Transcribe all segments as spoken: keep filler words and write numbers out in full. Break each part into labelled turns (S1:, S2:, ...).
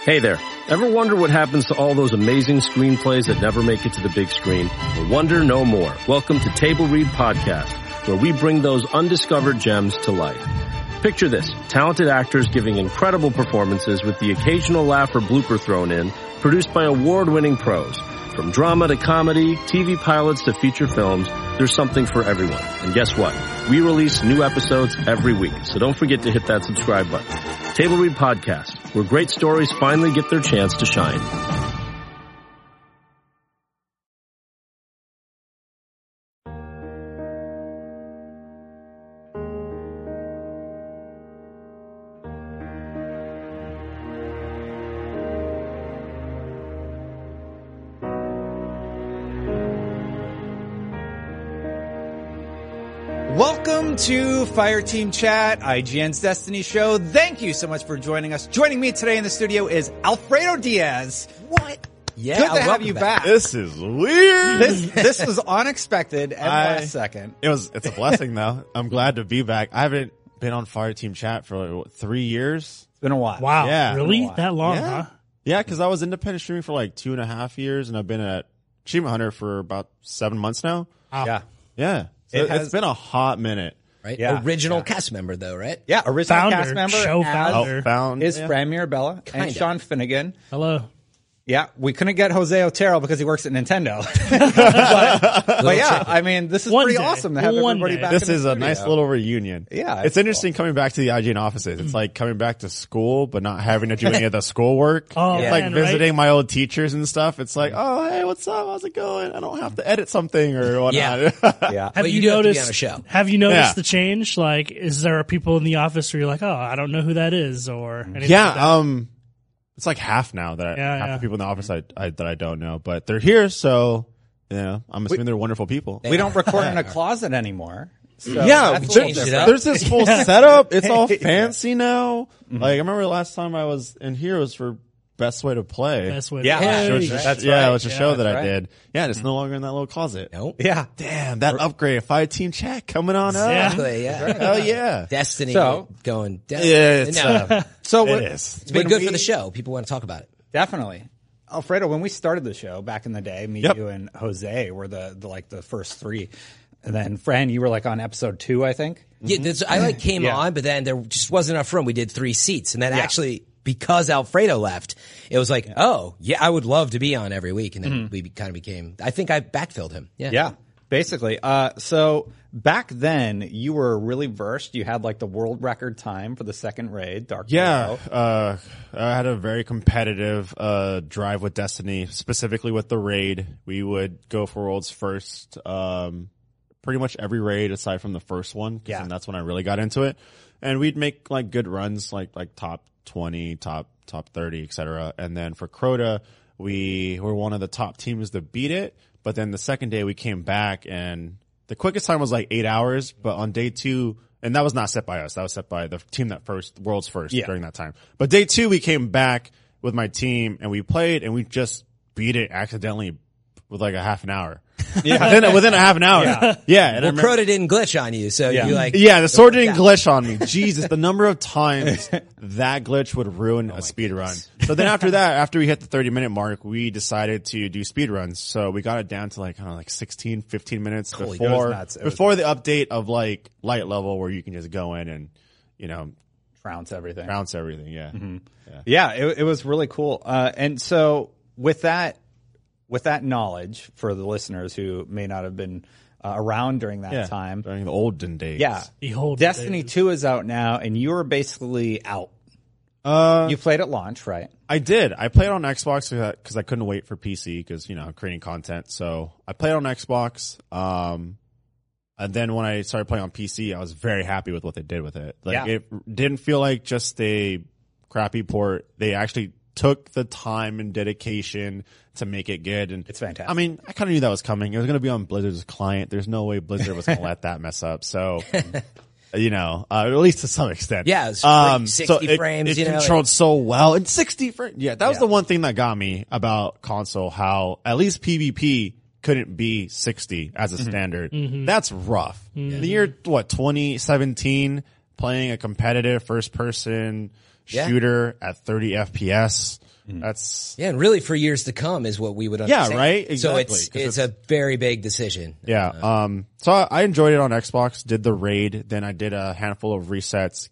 S1: Hey there. Ever wonder what happens to all those amazing screenplays that never make it to the big screen? Well, wonder no more. Welcome to Table Read Podcast, where we bring those undiscovered gems to life. Picture this, talented actors giving incredible performances with the occasional laugh or blooper thrown in, produced by award-winning pros. From drama to comedy, T V pilots to feature films, there's something for everyone. And guess what? We release new episodes every week, so don't forget to hit that subscribe button. Table Read Podcast, where great stories finally get their chance to shine.
S2: Welcome to Fireteam Chat, I G N's Destiny show. Thank you so much for joining us. Joining me today in the studio is Alfredo Diaz. What?
S3: Yeah,
S2: Good to have you back.
S3: back.
S4: This is weird.
S2: This this was unexpected and
S4: I-
S2: last second.
S4: It was. It's a blessing, though. I'm glad to be back. I haven't been on Fireteam Chat for like, what, three years.
S2: It's been a while.
S5: Wow,
S4: Yeah.
S5: really?
S2: Wow.
S5: That long,
S4: Yeah.
S5: huh?
S4: Yeah, because I was independent streaming for like two and a half years, and I've been at Achievement Hunter for about seven months now.
S2: Yeah.
S4: Yeah, so
S2: It
S4: it
S2: has-
S4: has been a hot minute.
S3: Right?
S2: Yeah,
S3: Original
S2: yeah.
S3: cast member, though, right?
S2: Yeah, original
S5: Founder,
S2: cast member
S5: show
S2: as
S5: founder.
S4: Oh, found
S2: is
S4: yeah.
S2: Fran Mirabella and
S3: Kinda.
S2: Sean Finnegan.
S5: Hello.
S2: Yeah, we couldn't get Jose Otero because he works at Nintendo. but, but yeah, I mean, this is
S5: One
S2: pretty
S5: day.
S2: awesome to have
S5: One
S2: everybody
S5: day.
S2: back
S4: This
S2: in the
S4: is a
S2: studio.
S4: nice little reunion.
S2: Yeah,
S4: it's
S2: it's
S4: interesting coming back to the I G N offices. It's like coming back to school, but not having to do any of the schoolwork.
S5: Oh,
S4: it's
S5: man,
S4: like
S5: right?
S4: visiting my old teachers and stuff. It's like, oh, hey, what's up? How's it going? I don't have to edit something or whatnot.
S3: Yeah.
S2: Yeah.
S5: Have
S3: But
S5: you,
S3: you do have to be
S5: noticed?
S3: on a show.
S5: Have you noticed
S4: Yeah.
S5: the change? Like, is there people in the office where you're like, oh, I don't know who that is, or anything like
S4: Yeah,
S5: that?
S4: um, it's like half now that I,
S5: Yeah,
S4: half
S5: yeah.
S4: the people in the office I, I that I don't know, but they're here, so you know, I'm assuming they're wonderful people.
S2: We don't record in a closet anymore. So
S4: yeah,
S2: that's a
S4: there-
S2: little
S3: changed it
S2: different.
S3: up.
S4: there's this whole setup. It's all fancy now. Like I remember last time I was in here was for Best Way to Play.
S5: Best way.
S2: Yeah.
S5: to
S2: Hey.
S4: Which
S5: Hey.
S4: is-
S2: That's
S4: yeah,
S2: right.
S4: which is a
S2: Yeah,
S4: show that
S2: that's
S4: I
S2: right.
S4: did. Yeah, it's no longer in that little closet.
S3: Nope.
S2: Yeah.
S4: Damn, that upgrade, Fire Team Chat coming on up.
S5: Yeah.
S3: Exactly, yeah.
S4: Hell yeah.
S3: Destiny
S2: So-
S3: going down.
S4: Yeah, it's,
S3: no,
S4: uh,
S2: So
S4: it
S2: what-
S4: is.
S3: it's been
S2: when
S3: good
S2: we-
S3: for the show. People want to talk about it.
S2: Definitely. Alfredo, when we started the show back in the day, me,
S4: Yep.
S2: you, and Jose were the, the like the first three. And then Fran, you were like on episode two, I think.
S3: Yeah, this, I like came
S2: Yeah.
S3: on, but then there just wasn't enough room. We did three seats, and then actually because Alfredo left, it was like, oh yeah, I would love to be on every week, and then we be, kind of became. I think I backfilled him. Yeah,
S2: Yeah, basically. Uh, so back then, you were really versed. You had like the world record time for the second raid, Dark
S4: Yeah,
S2: Torso.
S4: uh, I had a very competitive uh, drive with Destiny, specifically with the raid. We would go for worlds first, um, pretty much every raid aside from the first one. 'Cause
S2: Yeah.
S4: then that's when I really got into it, and we'd make like good runs, like like top twenty, top top thirty, et cetera. And then for Crota, we were one of the top teams to beat it. But then the second day we came back, and the quickest time was like eight hours. But on day two. And that was not set by us. That was set by the team that first, world's first
S2: Yeah.
S4: during that time. But day two, we came back with my team and we played and we just beat it accidentally with like a half an hour. Yeah. within, within a half an hour. Yeah. yeah and I
S3: Well,
S4: remember-
S3: Crota didn't glitch on you, so
S2: Yeah.
S3: you like.
S4: yeah, the sword didn't glitch on me. Jesus, the number of times that glitch would ruin a speed run. So then after that, after we hit the thirty minute mark, we decided to do speed runs. So we got it down to like, I don't know, like sixteen, fifteen minutes
S3: Holy-
S4: before,
S2: it was nuts. It was
S4: before the update of like light level where you can just go in and, you know,
S2: Trounce everything.
S4: bounce everything. Yeah.
S2: Yeah, it, it was really cool. Uh, and so with that, with that knowledge for the listeners who may not have been uh, around during that
S4: Yeah.
S2: time,
S4: During the olden days.
S2: yeah,
S5: Behold,
S2: Destiny
S5: days.
S2: two is out now, and you are basically out.
S4: Uh,
S2: You played at launch, right?
S4: I did. I played on Xbox because I couldn't wait for P C because, you know, I'm creating content. So I played on Xbox. Um, and then when I started playing on P C, I was very happy with what they did with it. Like
S2: Yeah.
S4: it didn't feel like just a crappy port. They actually took the time and dedication to make it good. And
S2: It's fantastic.
S4: I mean, I kind of knew that was coming. It was going to be on Blizzard's client. There's no way Blizzard was going to let that mess up. So, you know, uh, at least to some extent.
S3: Yeah, it's
S4: um,
S3: sixty
S4: so it,
S3: frames,
S4: It
S3: you know,
S4: controlled so well. And sixty frames. Yeah, that was
S2: Yeah.
S4: the one thing that got me about console, how at least PvP couldn't be sixty as a standard. That's rough. In the year, what, twenty seventeen, playing a competitive first person
S3: Yeah.
S4: shooter at thirty F P S. That's
S3: Yeah, and really for years to come is what we would
S4: Yeah,
S3: understand.
S4: right?
S3: So
S4: Exactly,
S3: it's
S4: 'cause
S3: it's a very big decision.
S4: yeah. Um. So I, I enjoyed it on Xbox. Did the raid, then I did a handful of resets,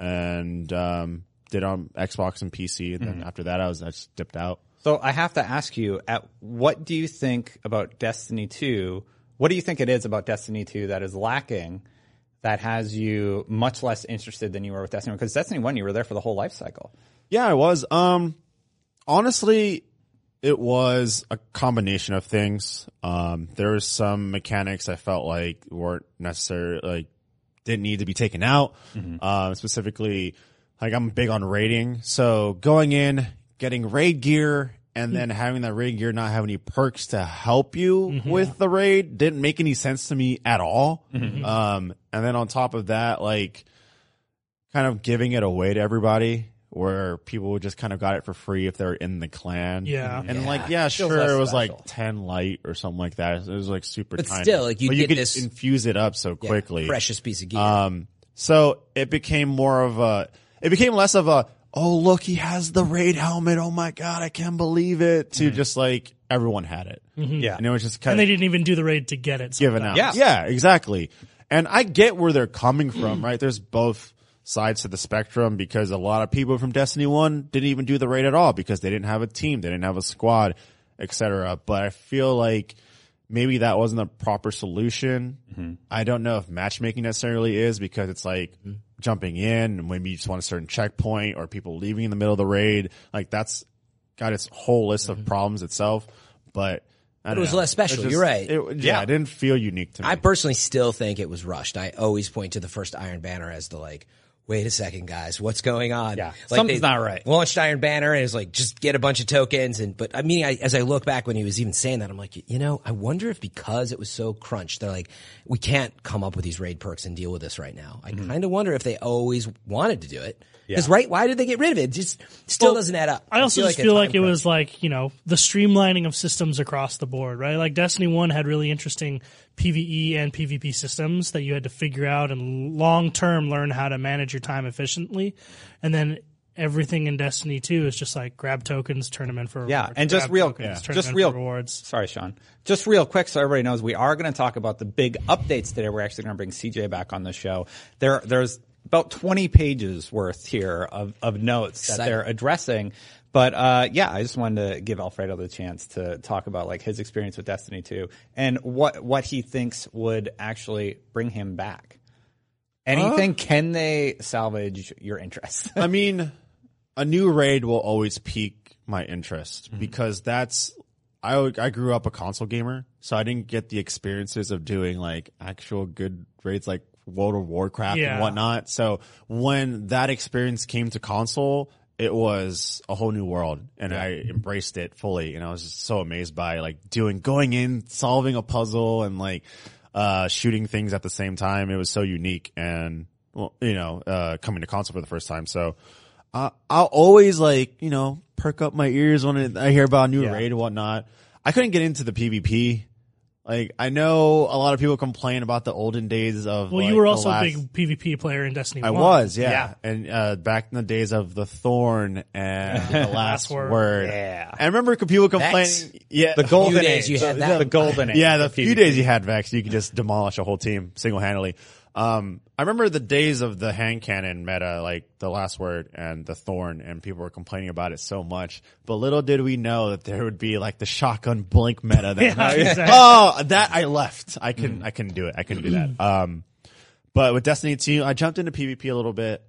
S4: and um, did on Xbox and P C. And then after that, I was I just dipped out.
S2: So I have to ask you, at what do you think about Destiny two? What do you think it is about Destiny two that is lacking that has you much less interested than you were with Destiny one? Because Destiny one, you were there for the whole life cycle.
S4: Yeah, I was. Um, honestly, it was a combination of things. Um, there was some mechanics I felt like weren't necessarily, like, didn't need to be taken out. Mm-hmm. Uh, specifically, like, I'm big on raiding. So going in, getting raid gear, and then having that raid gear not have any perks to help you mm-hmm. with the raid didn't make any sense to me at all. Mm-hmm. Um, and then on top of that, like, kind of giving it away to everybody, where people just kind of got it for free if they're in the clan.
S5: Yeah.
S4: And
S3: Yeah.
S4: like, yeah,
S2: Feels
S4: sure,
S2: less
S4: it was
S2: special.
S4: like ten light or something like that. It was like super
S3: But
S4: tiny.
S3: still, like, you
S4: but you
S3: get
S4: could
S3: this-
S4: infuse it up so
S3: Yeah,
S4: quickly.
S3: precious piece of gear.
S4: Um, so it became more of a, it became less of a, oh, look, he has the raid helmet. Oh my God, I can't believe it. To just like, everyone had it.
S2: Yeah.
S4: And it was just kind
S5: And
S4: of
S5: they didn't even do the raid to get it.
S4: given
S5: sometimes.
S4: out.
S2: Yeah.
S4: Yeah, exactly. And I get where they're coming from, right? There's both sides to the spectrum, because a lot of people from Destiny one didn't even do the raid at all because they didn't have a team, they didn't have a squad, et cetera. But I feel like maybe that wasn't a proper solution. Mm-hmm. I don't know if matchmaking necessarily is, because it's like mm-hmm. jumping in and maybe you just want a certain checkpoint, or people leaving in the middle of the raid. Like, that's got its whole list mm-hmm. of problems itself. But I don't
S3: it was
S4: know.
S3: less special.
S4: Just-
S3: You're right.
S4: It, yeah,
S2: Yeah.
S4: it didn't feel unique to me.
S3: I personally still think it was rushed. I always point to the first Iron Banner as the like, wait a second, guys, what's going on?
S2: Yeah,
S3: like
S2: something's
S3: they
S2: not right.
S3: Launched Iron Banner and it was like, just get a bunch of tokens. And, but I mean, I, as I look back when he was even saying that, I'm like, you know, I wonder if because it was so crunched, they're like, we can't come up with these raid perks and deal with this right now. I mm-hmm. kind of wonder if they always wanted to do it. Because,
S2: Yeah.
S3: right, why did they get rid of it? It just still
S5: Well,
S3: doesn't add up.
S5: I also just
S3: a
S5: feel
S3: time
S5: like it
S3: crunch.
S5: was like, you know, the streamlining of systems across the board, right? Like Destiny one had really interesting PvE and PvP systems that you had to figure out and long term learn how to manage your time efficiently. And then everything in Destiny two is just like grab tokens, turn them in for rewards.
S2: Yeah, and just
S5: grab
S2: real,
S5: tokens, turn
S2: just
S5: them in
S2: real,
S5: for rewards.
S2: Sorry, Sean. Just real quick, so everybody knows, we are going to talk about the big updates today. We're actually going to bring C J back on the show. There, there's about twenty pages worth here of, of notes that
S3: Exciting.
S2: they're addressing. But uh, yeah, I just wanted to give Alfredo the chance to talk about like his experience with Destiny two and what what he thinks would actually bring him back. Anything? Uh, can they salvage your interest?
S4: I mean, a new raid will always pique my interest mm-hmm. because that's I I grew up a console gamer, so I didn't get the experiences of doing like actual good raids like World of Warcraft
S5: Yeah.
S4: and whatnot. So when that experience came to console, it was a whole new world, and yeah. I embraced it fully. And I was just so amazed by like doing, going in, solving a puzzle, and like uh shooting things at the same time. It was so unique, and well, you know, uh coming to console for the first time. So uh, I'll always like you know perk up my ears when I hear about a new
S2: Yeah.
S4: raid and whatnot. I couldn't get into the PvP. Like, I know a lot of people complain about the olden days of.
S5: Well,
S4: like,
S5: you were
S4: the
S5: also
S4: last,
S5: a big PvP player in Destiny
S4: I
S5: one.
S4: was, yeah.
S2: Yeah.
S4: And uh back in the days of the Thorn and the last
S5: Word.
S4: word.
S2: Yeah.
S4: I remember people complaining.
S3: Vex.
S4: Yeah.
S2: The golden
S3: days
S2: age.
S3: you had
S2: the,
S3: that.
S2: the golden age.
S4: Yeah, the
S2: of
S4: few
S2: PvP.
S4: days you had Vex, you could just demolish a whole team single handedly. Um, I remember the days of the hand cannon meta, like the last word and the Thorn, and people were complaining about it so much. But little did we know that there would be like the shotgun blink meta. That
S5: Yeah, exactly.
S4: Oh, that I left. I couldn't. I couldn't do it. I couldn't do that. Um, but with Destiny two, I jumped into PvP a little bit.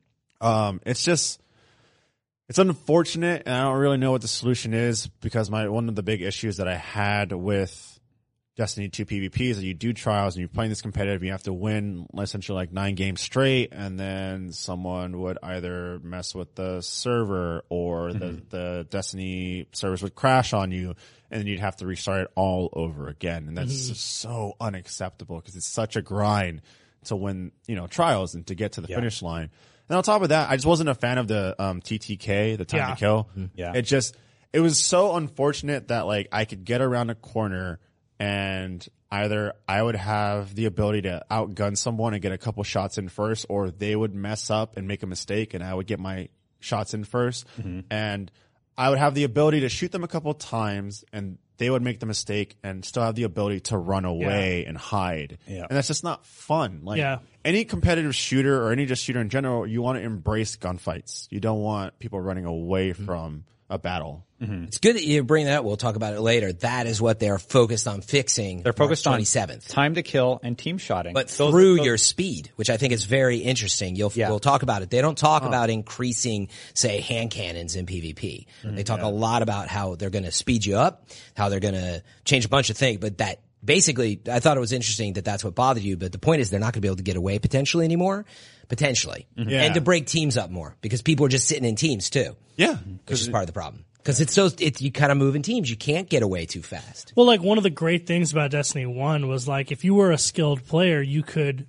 S4: Um, it's just. It's unfortunate, and I don't really know what the solution is, because my one of the big issues that I had with Destiny two PvP is that you do trials and you're playing this competitive, you have to win essentially like nine games straight, and then someone would either mess with the server or the, mm-hmm. the Destiny servers would crash on you, and then you'd have to restart it all over again. And that's mm-hmm. just so unacceptable, because it's such a grind to win, you know, trials and to get to the yeah. finish line. And on top of that, I just wasn't a fan of the um, T T K, the time
S5: Yeah.
S4: to kill.
S2: Yeah.
S4: It just, it was so unfortunate that like I could get around a corner and either I would have the ability to outgun someone and get a couple shots in first, or they would mess up and make a mistake and I would get my shots in first, and I would have the ability to shoot them a couple times, and they would make the mistake and still have the ability to run away and hide.
S2: Yeah.
S4: And that's just not fun. Like
S5: Yeah.
S4: any competitive shooter or any just shooter in general, you want to embrace gunfights. You don't want people running away from a battle.
S3: It's good that you bring that up. We'll talk about it later. That is what they're focused on fixing.
S2: They're focused on
S3: twenty-seventh.
S2: time to kill and team shotting.
S3: But
S2: Those-
S3: through
S2: those-
S3: your speed, which I think is very interesting. You'll
S2: Yeah.
S3: we'll talk about it. They don't talk about increasing, say, hand cannons in PvP. They talk a lot about how they're going to speed you up, how they're going to change a bunch of things. But that basically, I thought it was interesting that that's what bothered you. But the point is, they're not going to be able to get away potentially anymore, potentially,
S4: Yeah.
S3: and to break teams up more because people are just sitting in teams too,
S4: Yeah.
S3: which is part of the problem. Because it's so it's you kind of move in teams. You can't get away too fast.
S5: Well, like one of the great things about Destiny one was like if you were a skilled player, you could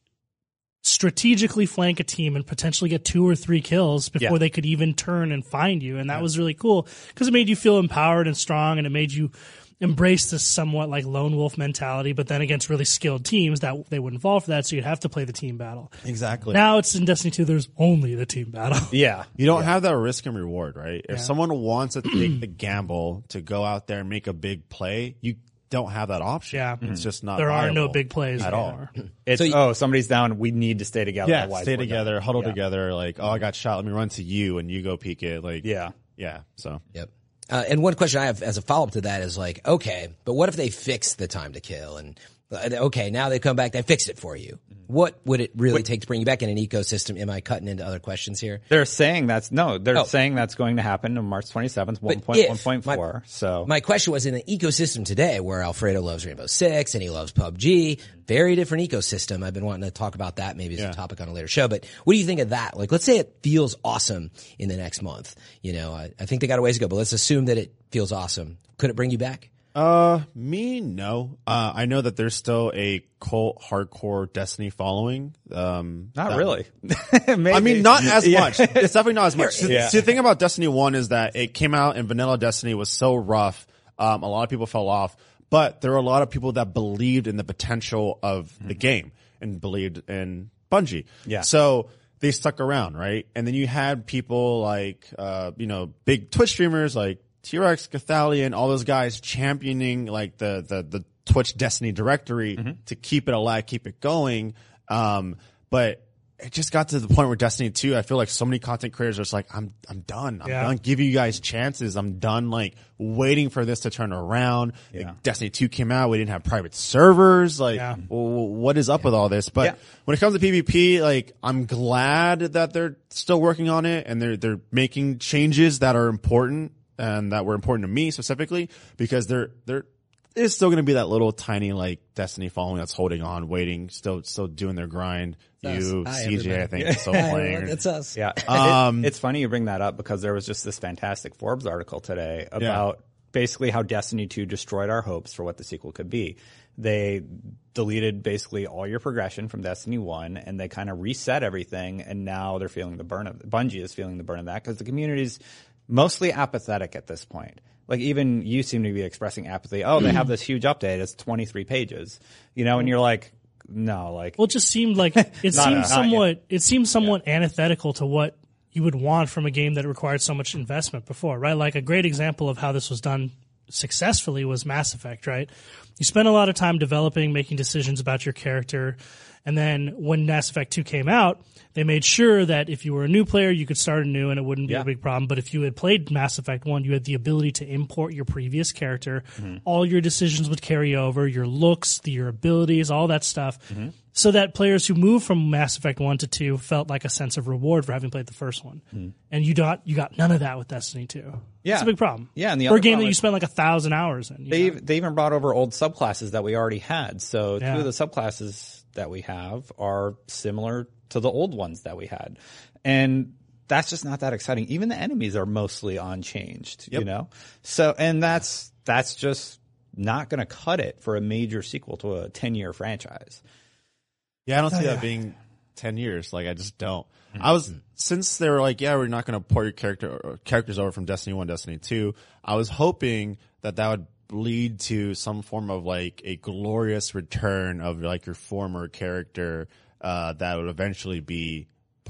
S5: strategically flank a team and potentially get two or three kills before
S2: Yeah.
S5: they could even turn and find you. And that was really cool because it made you feel empowered and strong, and it made you embrace this somewhat like lone wolf mentality, but then against really skilled teams that they wouldn't fall for that. So you'd have to play the team battle.
S4: Exactly.
S5: Now it's in Destiny two, there's only the team battle.
S2: yeah.
S4: You don't have that risk and reward, right? If someone wants to take the gamble to go out there and make a big play, you don't have that option.
S5: Yeah.
S4: It's just not
S5: There are no
S4: viable
S5: big plays
S4: at
S5: anymore.
S4: all.
S2: It's,
S3: So you-
S2: oh, somebody's down. We need to stay together.
S4: Yeah,
S2: otherwise
S4: stay
S2: we're
S4: together,
S2: done.
S4: huddle
S2: Yeah.
S4: together, like, oh, I got shot, let me run to you and you go peek it. Like,
S2: Yeah.
S4: yeah, so.
S3: Yep. Uh, and one question I have as a follow up to that is like, okay, but what if they fix the time to kill? And uh, okay, now they come back, they fixed it for you. What would it really take to bring you back in an ecosystem? Am I cutting into other questions here?
S2: They're saying that's no. They're
S3: Oh.
S2: saying that's going to happen on March twenty-seventh, one
S3: But
S2: point
S3: if-
S2: one point four.
S3: my-
S2: So
S3: My question was in the ecosystem today where Alfredo loves Rainbow Six and he loves P U B G. Very different ecosystem. I've been wanting to talk about that maybe as
S4: Yeah.
S3: a topic on a later show. But what do you think of that? Like, let's say it feels awesome in the next month. You know, I, I think they got a ways to go, but let's assume that it feels awesome. Could it bring you back?
S4: Uh, me, no. Uh, I know that there's still a cult hardcore Destiny following. Um,
S2: not
S4: that-
S2: really.
S4: I mean, not as
S2: Yeah.
S4: much. It's definitely not as much. See,
S2: Yeah.
S4: see, the thing about Destiny one is that it came out and vanilla Destiny was so rough. Um, a lot of people fell off, but there were a lot of people that believed in the potential of the game and believed in Bungie.
S2: Yeah.
S4: So they stuck around, right? And then you had people like, uh, you know, big Twitch streamers like T-Rex, Cathalion, all those guys championing like the, the, the Twitch Destiny directory to keep it alive, keep it going. Um, but it just got to the point where Destiny two, I feel like so many content creators are just like, I'm, I'm done. I'm
S5: Yeah.
S4: done giving you guys chances. I'm done like waiting for this to turn around.
S2: Yeah.
S4: Like, Destiny two came out. We didn't have private servers. Like,
S5: Yeah.
S4: w- what is up with all this? But
S2: Yeah.
S4: when it comes to PvP, like, I'm glad that they're still working on it and they're, they're making changes that are important and that were important to me specifically because they're, they're, is still going to be that little tiny like Destiny following that's holding on, waiting, still, still doing their grind. You,
S3: Hi,
S4: C J, I
S3: everybody.
S4: think, is still playing.
S3: That's us.
S2: Yeah.
S4: Um,
S2: It- it's funny you bring that up because there was just this fantastic Forbes article today about basically how Destiny two destroyed our hopes for what the sequel could be. They deleted basically all your progression from Destiny one and they kind of reset everything, and now they're feeling the burn of Bungie is feeling the burn of that because the community's mostly apathetic at this point. Like even you seem to be expressing apathy. Oh, they have this huge update. It's twenty-three pages, you know, and you're like, no, like
S5: Well, it just seemed like it
S2: Not
S5: seemed
S2: a- not
S5: somewhat it seemed somewhat antithetical to what you would want from a game that required so much investment before, right? Like a great example of how this was done successfully was Mass Effect, right? You spent a lot of time developing, making decisions about your character, and then when Mass Effect two came out, they made sure that if you were a new player, you could start anew and it wouldn't be
S2: Yeah.
S5: a big problem. But if you had played Mass Effect one, you had the ability to import your previous character. All your decisions would carry over, your looks, the, your abilities, all that stuff. So that players who moved from Mass Effect one to two felt like a sense of reward for having played the first one. And you got, you got none of that with Destiny two.
S2: Yeah.
S5: It's a big problem.
S2: Yeah, and the
S5: For a
S2: other
S5: game
S2: problem
S5: that you
S2: is-
S5: spent like a thousand hours in. you
S2: They
S5: know?
S2: they even brought over old subclasses that we already had. So
S5: Yeah.
S2: two of the subclasses that we have are similar to the old ones that we had, and that's just not that exciting. Even the enemies are mostly unchanged, you know. So and that's that's just not going to cut it for a major sequel to a ten year franchise.
S4: Yeah, I don't see that being ten years. Like, I just don't. I was, since they were like, yeah, we're not going to port your character or characters over from Destiny one, Destiny two, I was hoping that that would lead to some form of like a glorious return of like your former character, uh, that would eventually be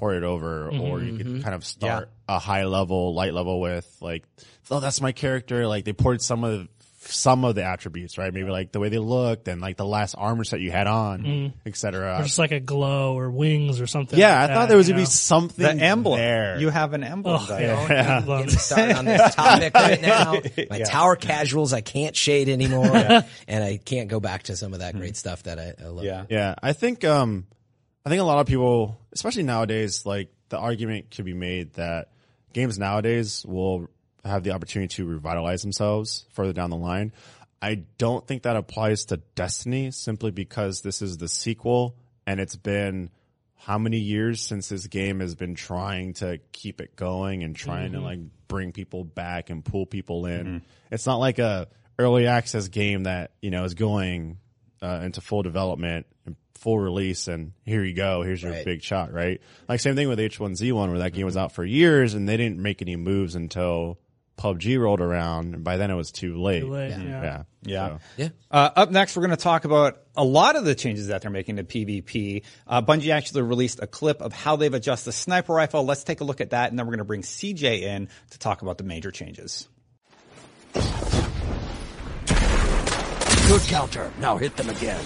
S4: port it over, mm-hmm. or you could kind of start yeah. a high level, light level with like, oh, that's my character. Like they ported some of some of the attributes, right? Maybe like the way they looked and like the last armor set you had on, mm. et cetera.
S5: Or just like a glow or wings or something.
S4: Yeah,
S5: like
S4: I thought
S5: that,
S4: there was gonna
S5: know?
S4: be something.
S2: The emblem.
S4: There.
S2: You have an emblem.
S5: Oh,
S2: there.
S5: yeah.
S4: Yeah.
S3: Getting started on this topic right now. My
S2: Yeah.
S3: tower casuals, I can't shade anymore, yeah. and I can't go back to some of that great stuff that I, I love.
S2: Yeah.
S4: Yeah, I think um, I think a lot of people, especially nowadays, like the argument could be made that games nowadays will have the opportunity to revitalize themselves further down the line. I don't think that applies to Destiny simply because this is the sequel and it's been how many years since this game has been trying to keep it going and trying mm-hmm. to like bring people back and pull people in. Mm-hmm. It's not like a early access game that, you know, is going uh, into full development and full release and here you go, here's your
S3: right.
S4: big shot, right? Like same thing with H one Z one where that game mm-hmm. was out for years and they didn't make any moves until P U B G rolled around, and by then it was too late.
S5: Too late,
S4: yeah.
S5: yeah.
S4: Yeah.
S2: Yeah.
S4: So.
S3: Yeah.
S2: Uh, up next, we're going to talk about a lot of the changes that they're making to PvP. Uh, Bungie actually released a clip of how they've adjusted the sniper rifle. Let's take a look at that, and then we're going to bring C J in to talk about the major changes.
S6: Good counter. Now hit them again.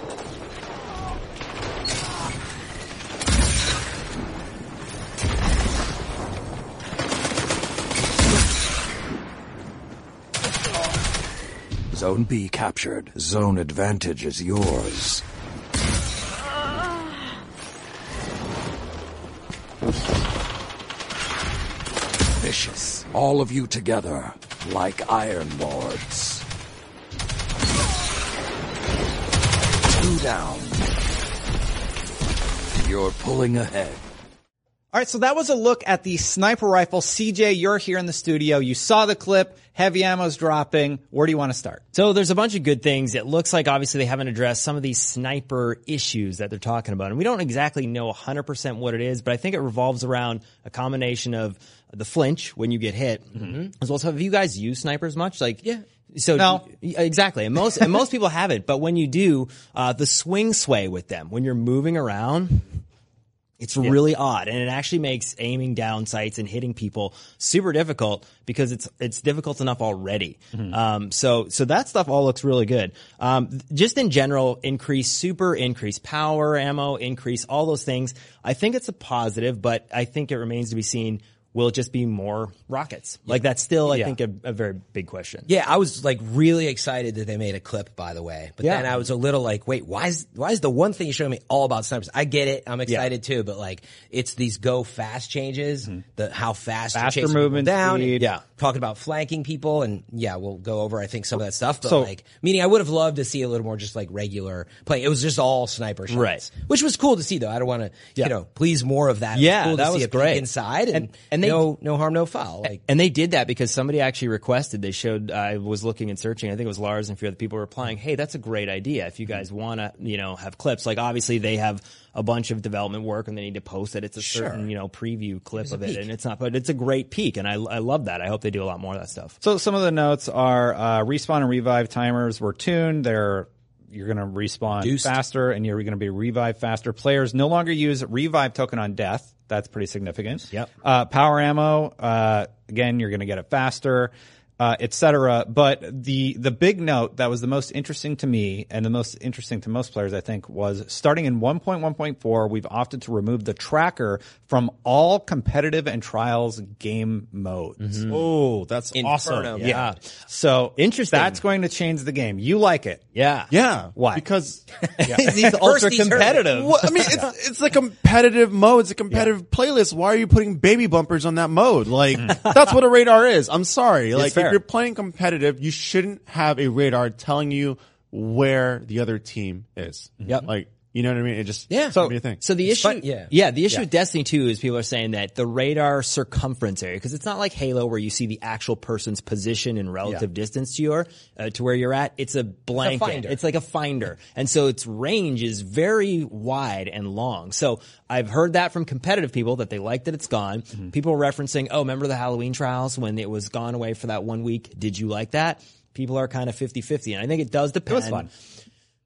S6: Zone B captured. Zone advantage is yours. Vicious. All of you together, like Iron Lords. Two down. You're pulling ahead.
S2: All right, so that was a look at the sniper rifle. C J, you're here in the studio. You saw the clip. Heavy ammo's dropping. Where do you want to start?
S7: So there's a bunch of good things. It looks like obviously they haven't addressed some of these sniper issues that they're talking about. And we don't exactly know one hundred percent what it is, but I think it revolves around a combination of the flinch when you get hit. Mm-hmm. As well as, have you guys used snipers much? Like,
S3: yeah.
S7: So
S2: no.
S7: Exactly. And most, and most people haven't, but when you do, uh, the swing sway with them, when you're moving around, it's yeah. really odd, and it actually makes aiming down sights and hitting people super difficult because it's it's difficult enough already. Mm-hmm. Um, so so that stuff all looks really good. Um, just in general, increase super, increase power, ammo, increase all those things. I think it's a positive, but I think it remains to be seen. Will it just be more rockets? Yeah. Like that's still, I yeah. think, a, a very big question.
S3: Yeah, I was like really excited that they made a clip, by the way. But
S7: yeah.
S3: then I was a little like, wait, why is why is the one thing you're showing me all about snipers? I get it, I'm excited yeah. too, but like it's these go fast changes, mm-hmm. the how fast
S2: faster
S3: you're chasing
S2: movement
S3: people down,
S2: speed.
S3: yeah, talking about flanking people, and yeah, we'll go over I think some of that stuff. But
S2: so,
S3: like, meaning I would have loved to see a little more just like regular play. It was just all sniper shots,
S7: right?
S3: Which was cool to see though. I don't want to,
S7: yeah.
S3: you know, please more of that.
S7: Yeah,
S3: it was cool
S7: that
S3: to
S7: was
S3: see a
S7: great.
S3: peek inside, and,
S7: and, and they,
S3: no no harm, no foul. Like,
S7: and they did that because somebody actually requested. They showed. I was looking and searching. I think it was Lars and a few other people were replying. Hey, that's a great idea. If you guys want to, you know, have clips. Like obviously they have a bunch of development work and they need to post it. It's a
S3: sure.
S7: certain, you know, preview clip of it, and it's not. But it's a great peek, and I I love that. I hope they do a lot more of that stuff.
S2: So some of the notes are uh, respawn and revive timers were tuned. They're You're going to respawn
S3: Reduced.
S2: faster, and you're going to be revive faster. Players no longer use revive token on death. That's pretty significant.
S7: Yep.
S2: Uh, power ammo, uh, again, you're going to get it faster, uh, et cetera. But the the big note that was the most interesting to me and the most interesting to most players, I think, was starting in one point one point four, we've opted to remove the tracker from all competitive and trials game modes.
S7: Mm-hmm.
S4: Oh, that's
S3: Inferno.
S4: awesome.
S2: Yeah.
S7: Yeah.
S2: So
S7: Interesting.
S2: that's going to change the game. You like it.
S7: Yeah.
S4: Yeah.
S2: Why?
S4: Because
S7: He's ultra
S3: he's heard it.
S7: competitive.
S4: well, I mean, it's, it's a competitive mode. It's a competitive playlist. Why are you putting baby bumpers on that mode? Like, that's what a radar is. I'm sorry. Like,
S2: fair.
S4: if you're playing competitive, you shouldn't have a radar telling you where the other team is.
S7: Yep.
S4: Like, you know what I mean? It just,
S3: Yeah.
S4: so, what do you think?
S7: So the issue,
S3: fun-
S7: yeah,
S3: yeah.
S7: the issue with Destiny two is people are saying that the radar circumference area, because it's not like Halo where you see the actual person's position and relative
S2: Yeah.
S7: distance to your uh, to where you're at. It's a blanket.
S3: finder.
S7: It's like a finder, and so its range is very wide and long. So I've heard that from competitive people that they like that it's gone.
S2: Mm-hmm.
S7: People are referencing, oh, remember the Halloween trials when it was gone away for that one week? Did you like that? People are kind of fifty-fifty, and I think it does depend.
S2: fun.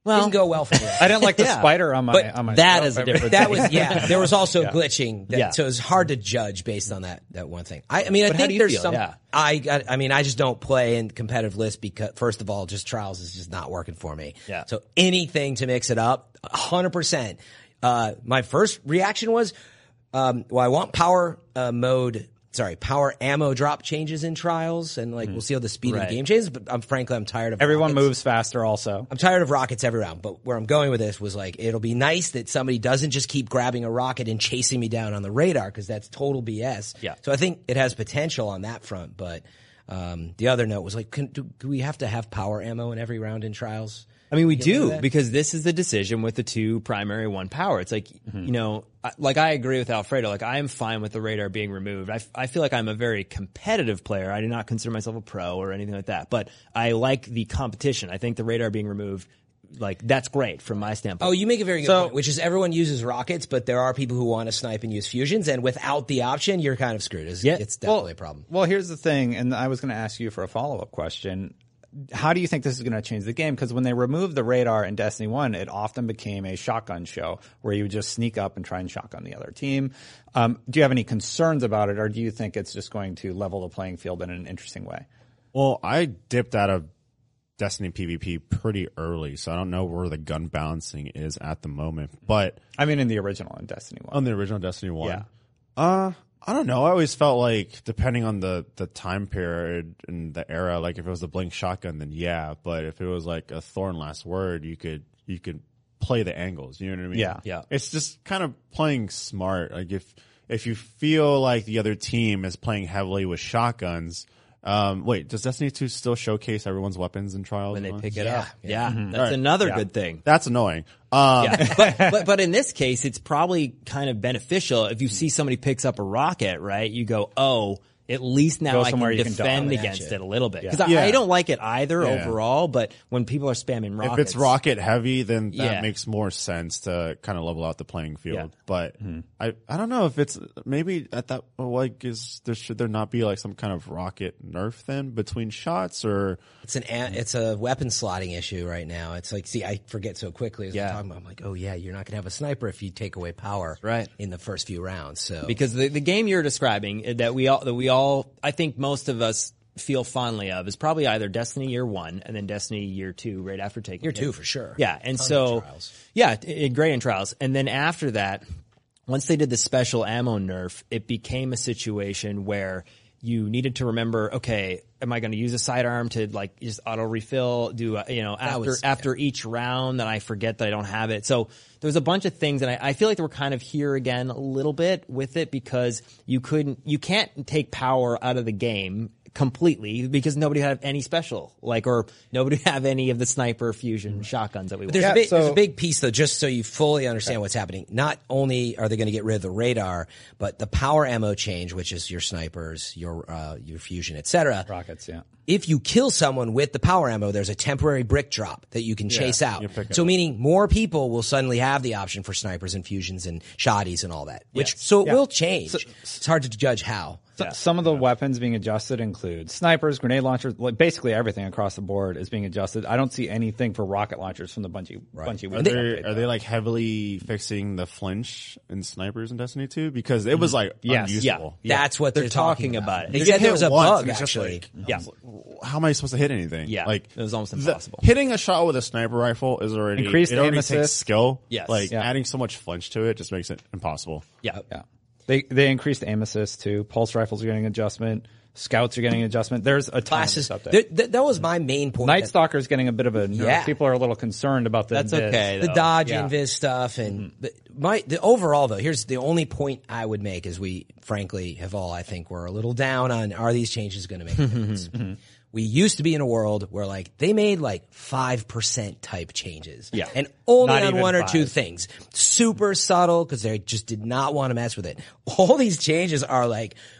S7: Well,
S3: didn't go well for me.
S2: I didn't like the
S7: Yeah.
S2: spider on my
S3: But
S2: on my.
S7: that
S2: throat.
S7: is a different
S3: That
S7: thing.
S3: was yeah. There was also glitching, that,
S7: Yeah.
S3: so it's hard to judge based on that that one thing. I, I mean, I
S7: But how
S3: think
S7: do you
S3: there's
S7: feel?
S3: some.
S7: Yeah.
S3: I got, I mean, I just don't play in competitive lists because first of all, just trials is just not working for me.
S7: Yeah.
S3: So anything to mix it up, a hundred percent. Uh, my first reaction was, um, well, I want power uh, mode. Sorry, power ammo drop changes in trials, and like we'll see how the speed of
S7: Right.
S3: the game changes. But I'm frankly, I'm tired of
S2: Everyone
S3: rockets.
S2: moves faster. Also,
S3: I'm tired of rockets every round, but where I'm going with this was like, it'll be nice that somebody doesn't just keep grabbing a rocket and chasing me down on the radar, because that's total B S.
S7: Yeah.
S3: So I think it has potential on that front, but um, the other note was like, can, do, do we have to have power ammo in every round in trials?
S7: I mean, we
S3: Get rid of
S7: do
S3: that?
S7: because this is the decision with the two primary one power. It's like, you know, I- like I agree with Alfredo. Like I am fine with the radar being removed. I, f- I feel like I'm a very competitive player. I do not consider myself a pro or anything like that, but I like the competition. I think the radar being removed, like that's great from my standpoint.
S3: Oh, you make a very good
S2: So-
S3: point, which is everyone uses rockets, but there are people who want to snipe and use fusions, and without the option, you're kind of screwed. It's,
S7: Yeah.
S3: it's definitely a problem.
S2: Well, here's the thing, and I was going to ask you for a follow up question. How do you think this is going to change the game? Because when they removed the radar in Destiny one, it often became a shotgun show where you would just sneak up and try and shotgun the other team. Um, do you have any concerns about it, or do you think it's just going to level the playing field in an interesting way?
S4: Well, I dipped out of Destiny PvP pretty early, so I don't know where the gun balancing is at the moment. But
S2: I mean, in the original in Destiny one.
S4: on the original Destiny one,
S2: Yeah.
S4: uh, I don't know. I always felt like depending on the, the time period and the era, like if it was a blink shotgun, then yeah. But if it was like a Thorn Last Word, you could you could play the angles. You know what I mean?
S2: Yeah.
S7: Yeah.
S4: It's just kind of playing smart. Like if if you feel like the other team is playing heavily with shotguns. Um, wait, does Destiny two still showcase everyone's weapons in trials?
S7: when they
S4: and all?
S7: pick it
S3: Yeah.
S7: up. Yeah. That's
S4: All right.
S7: another
S2: Yeah.
S7: good thing.
S4: That's annoying. Um,
S7: Yeah. but, but but in this case, it's probably kind of beneficial if you see somebody picks up a rocket, right? You go, oh, at least now
S2: Go
S7: I can
S2: somewhere you can
S7: defend
S2: dominate
S7: against
S3: it.
S7: it a little bit. Because
S4: Yeah.
S7: I, I don't like it either
S4: Yeah.
S7: overall, but when people are spamming rockets.
S4: If it's rocket heavy, then that
S7: Yeah.
S4: makes more sense to kind of level out the playing field.
S7: Yeah.
S4: But I, I don't know if it's maybe at that like is there should there not be like some kind of rocket nerf then between shots or
S3: It's an a- it's a weapon slotting issue right now. It's like, see, I forget so quickly as
S7: Yeah.
S3: we're talking about. I'm like, oh yeah, you're not gonna have a sniper if you take away power
S7: Right.
S3: in the first few rounds. So
S7: Because the, the game you're describing uh, that we all, that we all, I think most of us feel fondly of is probably either Destiny Year One and then Destiny Year Two right after taking
S3: Year
S7: it.
S3: two for sure.
S7: Yeah, and
S3: Tons of
S7: so
S3: trials.
S7: yeah, it, it, great in trials, and then after that, once they did the special ammo nerf, it became a situation where you needed to remember, okay, am I going to use a sidearm to like just auto refill? Do uh, you know after
S3: was-
S7: after each round that I forget that I don't have it? So there was a bunch of things, and I, I feel like they were kind of here again a little bit with it because you couldn't, you can't take power out of the game completely because nobody had any special, like, or nobody have any of the sniper fusion shotguns that we.
S3: But there's,
S2: Yeah,
S3: a big, there's
S2: so-
S3: a big piece, though, just so you fully understand what's happening. Not only are they going to get rid of the radar, but the power ammo change, which is your snipers, your uh, your fusion, et cetera.
S2: Rockets, yeah.
S3: If you kill someone with the power ammo, there's a temporary brick drop that you can chase out.
S4: you pick it
S3: So
S4: up.
S3: meaning more people will suddenly have the option for snipers and fusions and shotties and all that. Which
S7: Yes.
S3: so it
S2: Yeah.
S3: will change. It's hard to judge how.
S2: So- Some of the weapons being adjusted include snipers, grenade launchers, like basically everything across the board is being adjusted. I don't see anything for rocket launchers from the Bungie Bungie.
S4: are
S2: Wii
S4: they
S2: update,
S4: are they
S2: though.
S4: like heavily fixing the flinch in snipers in Destiny two because it was like
S2: Yes.
S4: unusable.
S7: Yeah.
S3: That's what
S7: They're
S3: they're,
S7: talking about it.
S3: They
S4: You
S3: said
S4: get
S3: there
S4: hit
S3: was a
S4: once,
S3: bug,
S4: and it's just
S3: actually.
S4: like,
S7: Yeah.
S4: how am I supposed to hit anything?
S7: Yeah.
S4: like
S7: It was almost
S4: the-
S7: impossible.
S4: hitting a shot with a sniper rifle is already
S2: Increased
S4: it already
S2: aim
S4: takes
S2: assist.
S4: skill.
S7: Yes.
S4: like
S2: Yeah.
S4: adding so much flinch to it just makes it impossible.
S7: Yeah.
S2: Yeah. They they increased aim assist too. Pulse rifles are getting an adjustment. Scouts are getting an adjustment. There's a ton
S3: Classes.
S2: of this update.
S3: Th- th- that was my main point.
S2: Night
S3: that-
S2: Stalker's getting a bit of a nerf.
S3: Yeah.
S2: People are a little concerned about the
S7: That's
S2: viz.
S7: okay.
S3: the
S7: though.
S3: dodge
S2: Yeah.
S3: invis stuff and the, my the overall though here's the only point I would make is we frankly have all I think we're a little down on are these changes going to make a difference. We used to be in a world where like they made like five percent type changes.
S2: Yeah.
S3: And only
S2: Not
S3: on
S2: even
S3: one or
S2: five.
S3: two things. Super subtle because they just did not want to mess with it. All these changes are like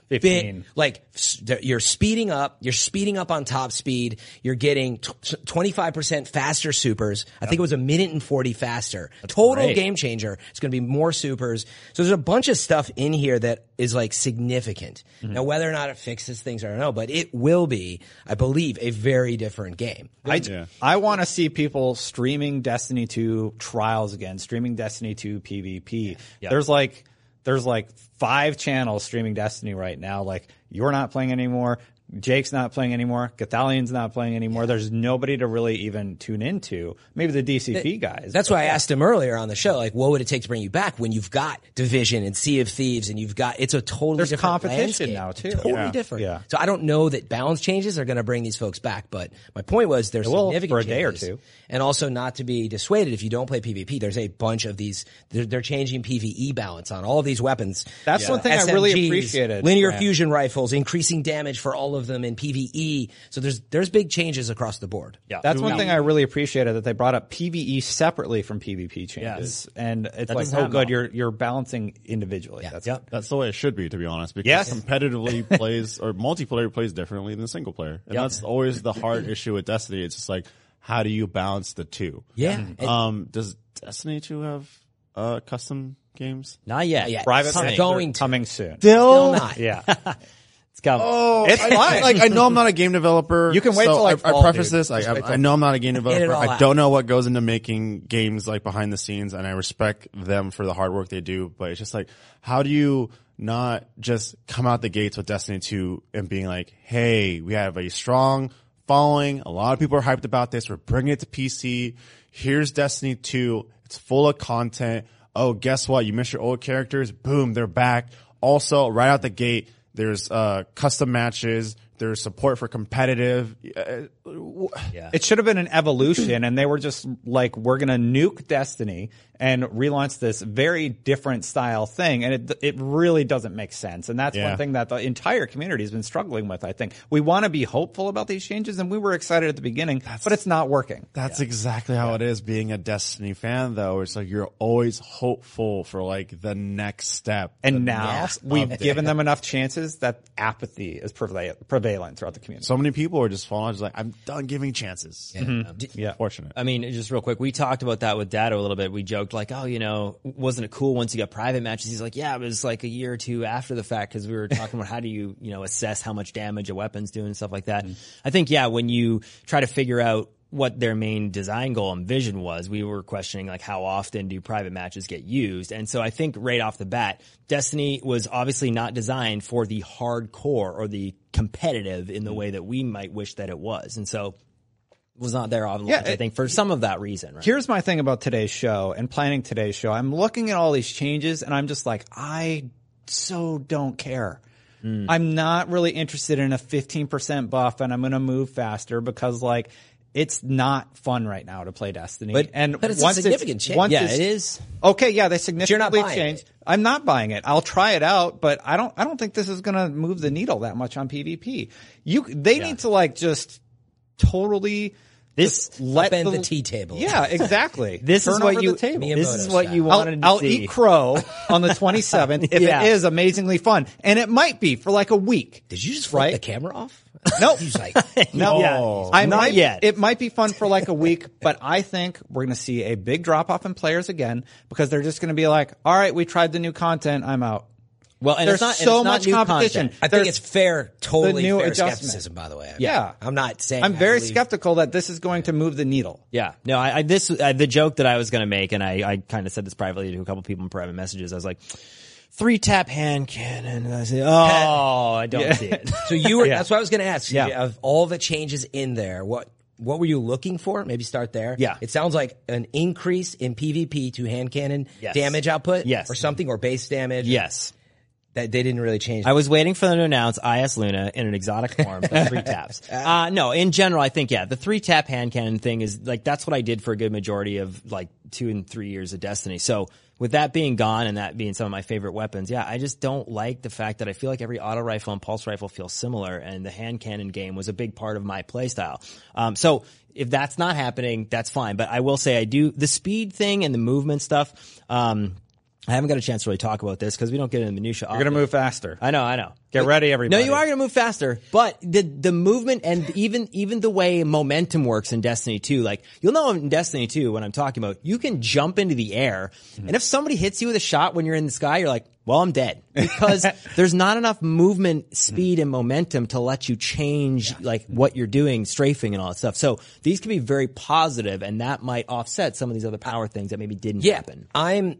S2: fifteen.
S3: big, like s- you're speeding up, you're speeding up on top speed, you're getting twenty-five percent faster supers. I think it was a minute and forty faster. Total
S7: great.
S3: game changer. It's going to be more supers. So there's a bunch of stuff in here that is like significant.
S2: Mm-hmm.
S3: Now, whether or not it fixes things, I don't know, but it will be, I believe, a very different game.
S2: I,
S4: Yeah.
S2: I want to see people streaming Destiny two trials again, streaming Destiny two PvP.
S7: Yeah.
S2: There's like there's like five channels streaming Destiny right now. Like you're not playing anymore. Jake's not playing anymore. Cathalion's not playing anymore. There's nobody to really even tune into. Maybe the D C P guys.
S3: That's
S2: but
S3: why I
S2: yeah.
S3: asked him earlier on the show, like, what would it take to bring you back when you've got Division and Sea of Thieves and you've got, it's a totally
S2: There's
S3: different
S2: competition
S3: landscape.
S2: now, too.
S3: Totally
S2: Yeah.
S3: different.
S2: Yeah.
S3: So I don't know that balance changes are going to bring these folks back, but my point was there's
S2: It will
S3: significant
S2: for a day or
S3: changes.
S2: two.
S3: And also not to be dissuaded if you don't play PvP, there's a bunch of these, they're, they're changing PvE balance on all of these weapons.
S2: That's one thing I really
S3: S M Gs,
S2: appreciated,
S3: Linear
S2: Grant.
S3: fusion rifles, increasing damage for all of them in PvE. So there's, there's big changes across the board.
S7: Yeah.
S2: That's one thing I really appreciated, that they brought up PvE separately from PvP changes.
S7: Yes.
S2: And it's
S7: That
S2: like,
S7: doesn't
S2: oh
S7: happen
S2: good,
S7: often.
S2: you're you're balancing individually.
S3: Yeah.
S2: That's
S7: Yep.
S4: That's the way it should be, to be honest, because
S2: Yes.
S4: competitively plays or multiplayer plays differently than single player. And
S7: Yep.
S4: that's always the hard issue with Destiny. It's just like, how do you balance the two?
S3: Yeah. And-
S4: Um, does Destiny two have uh, custom games?
S7: Not yet.
S3: yet.
S2: private
S3: Coming.
S2: matches
S3: Going
S2: are
S3: to.
S2: coming soon.
S3: Still not.
S2: Yeah.
S7: It's coming.
S4: Oh,
S2: It's
S4: I,
S2: fine.
S4: Like, I know I'm not a game developer.
S2: You can wait
S4: so
S2: till, like,
S4: I, I
S2: fall,
S4: preface
S2: dude.
S4: this. I,
S2: Just wait
S4: I,
S2: till
S4: I know I'm not a game
S3: Get it
S4: developer.
S3: all
S4: I
S3: out.
S4: don't know what goes into making games like behind the scenes, and I respect them for the hard work they do. But it's just like, how do you not just come out the gates with Destiny two and being like, hey, we have a strong following. A lot of people are hyped about this. We're bringing it to P C. Here's Destiny two. It's full of content. Oh, guess what? You missed your old characters. Boom, they're back. Also, right out the gate, there's uh custom matches. There's support for competitive. Uh,
S7: Yeah.
S2: It should have been an evolution, and they were just like, we're going to nuke Destiny and relaunch this very different style thing, and it it really doesn't make sense. And that's
S4: Yeah.
S2: one thing that the entire community has been struggling with, I think. We want to be hopeful about these changes, and we were excited at the beginning, but it's not working.
S4: That's exactly how it is being a Destiny fan, though. It's like you're always hopeful for like the next step.
S2: And
S4: the
S2: now
S4: next
S2: we've
S4: update.
S2: given them enough chances that apathy is prevail- prevalent throughout the community.
S4: So many people are just falling out, just like, I'm done giving chances.
S2: yeah.
S4: Fortunate.
S7: I mean, just real quick, we talked about that with Dado a little bit. We joked like, oh, you know, wasn't it cool once you got private matches? He's like, yeah, it was like a year or two after the fact because we were talking about how do you, you know, assess how much damage a weapon's doing and stuff like that. I think, yeah, when you try to figure out what their main design goal and vision was, we were questioning like how often do private matches get used. And so I think right off the bat, Destiny was obviously not designed for the hardcore or the competitive in the way that we might wish that it was. And so it was not there on launch,
S2: Yeah,
S7: I
S2: it-
S7: think, for some of that reason. Right?
S2: Here's my thing about today's show and planning today's show. I'm looking at all these changes and I'm just like, I so don't care. I'm not really interested in a fifteen percent buff and I'm going to move faster because like it's not fun right now to play Destiny.
S3: But-
S2: and
S3: but it's a
S2: once
S3: significant change.
S2: once
S7: Yeah,
S2: it's-
S7: it is.
S2: Okay, yeah, they
S3: you're not
S2: significantly
S3: buying
S2: changed.
S3: it.
S2: I'm not buying it. I'll try it out, but I don't I don't think this is going to move the needle that much on PvP. You they need to like just totally
S7: This
S2: just let
S3: upend the tea table.
S2: Yeah, exactly.
S7: This
S2: Turn
S7: is what
S2: over
S7: you.
S2: the table.
S3: Me and
S7: This is
S3: Miyamoto
S7: what
S3: style.
S7: you
S2: I'll,
S7: wanted to
S2: I'll
S7: see.
S2: eat crow on the twenty-seventh if
S7: Yeah.
S2: it is amazingly fun, and it might be for like a week.
S3: Did you just flip
S2: Right?
S3: the camera off?
S2: No.
S3: He was like,
S2: No,
S7: Yeah.
S2: I
S7: Not
S2: might,
S7: yet.
S2: It might be fun for like a week, but I think we're going to see a big drop off in players again because they're just going to be like, "All right, we tried the new content. I'm out."
S7: Well, and
S2: There's
S7: it's not, and
S2: so
S7: it's not
S2: much
S7: new
S2: competition.
S7: content.
S3: I think
S2: There's
S3: it's fair, totally
S2: new
S3: fair
S2: adjustment.
S3: skepticism, by the way.
S2: Yeah.
S3: I'm not saying
S2: I'm
S3: I
S2: very
S3: believe-
S2: skeptical that this is going to move the needle.
S7: Yeah, no, I, I this uh, the joke that I was going to make, and I, I kind of said this privately to a couple people in private messages. I was like, three tap hand cannon, and I said, oh, I don't see it.
S3: So you were,
S2: Yeah.
S3: that's what I was going to ask.
S2: Yeah.
S3: Of all the changes in there, what, what were you looking for? Maybe start there.
S7: Yeah.
S3: It sounds like an increase in PvP to hand cannon
S7: Yes.
S3: damage output.
S7: Yes.
S3: Or something, or base damage.
S7: Yes.
S3: That they didn't really change.
S7: I was waiting for them to announce I S Luna in an exotic form, the three taps. Uh, no, in general, I think, yeah, the three tap hand cannon thing is like, that's what I did for a good majority of like two and three years of Destiny. So with that being gone and that being some of my favorite weapons, yeah, I just don't like the fact that I feel like every auto rifle and pulse rifle feels similar, and the hand cannon game was a big part of my playstyle. Um, so if that's not happening, that's fine. But I will say I do, the speed thing and the movement stuff, um, I haven't got a chance to really talk about this because we don't get into minutia.
S2: You're going to move faster.
S7: I know, I know.
S2: Get ready, everybody.
S7: No, you are going to move faster, but the the movement and even even the way momentum works in Destiny two, like you'll know in Destiny two when I'm talking about, you can jump into the air, mm-hmm. and if somebody hits you with a shot when you're in the sky, you're like, well, I'm dead, because there's not enough movement, speed, and momentum to let you change yeah. like what you're doing, strafing and all that stuff. So these can be very positive, and that might offset some of these other power things that maybe didn't
S3: yeah,
S7: happen.
S3: I'm.